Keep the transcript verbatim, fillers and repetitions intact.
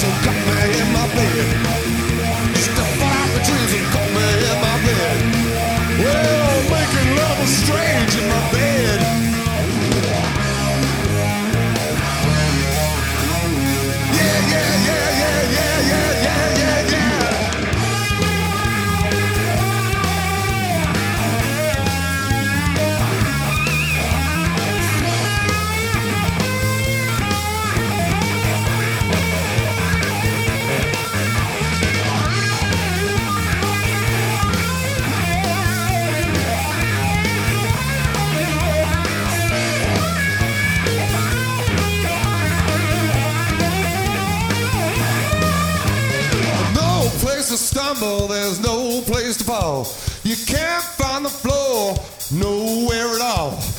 got me in my bed. Step out the trees and got me in my bed. Well, making love was strange in my bed. Yeah, yeah, yeah, yeah, yeah, yeah, yeah, yeah, yeah. To stumble, there's no place to fall. You can't find the floor nowhere at all.